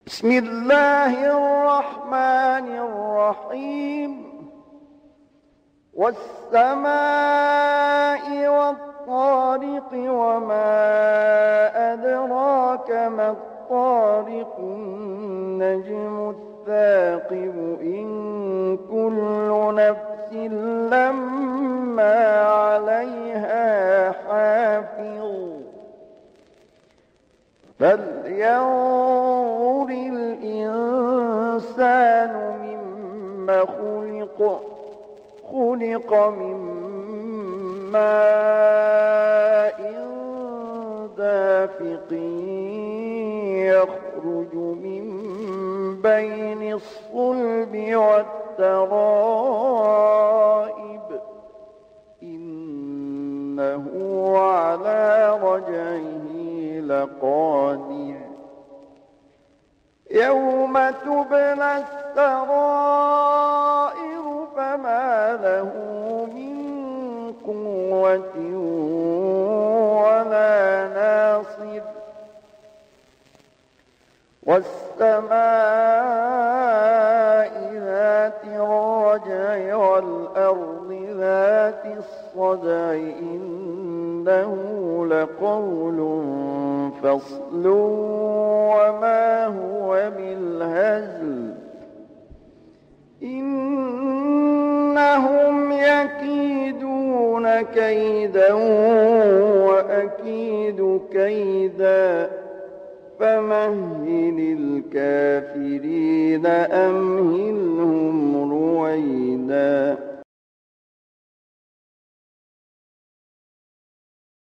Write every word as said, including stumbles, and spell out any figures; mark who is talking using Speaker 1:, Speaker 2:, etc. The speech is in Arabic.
Speaker 1: بسم الله الرحمن الرحيم والسماء والطارق وما أدراك ما الطارق النجم الثاقب إن كل نفس لما عليها حافظ فلينظر الإنسان مما خلق خلق من ماء دافق يخرج من بين الصلب والترائب إنه على رجعه لقادر يوم تبلى السرائر فما له من قوة ولا ناصر والسماء ذات الرجع والأرض ذات الصدع إنه لقول فصل وما هو بالهزل إنهم يكيدون كيدا وأكيد كيدا فمهل الكافرين أمهلهم رويدا.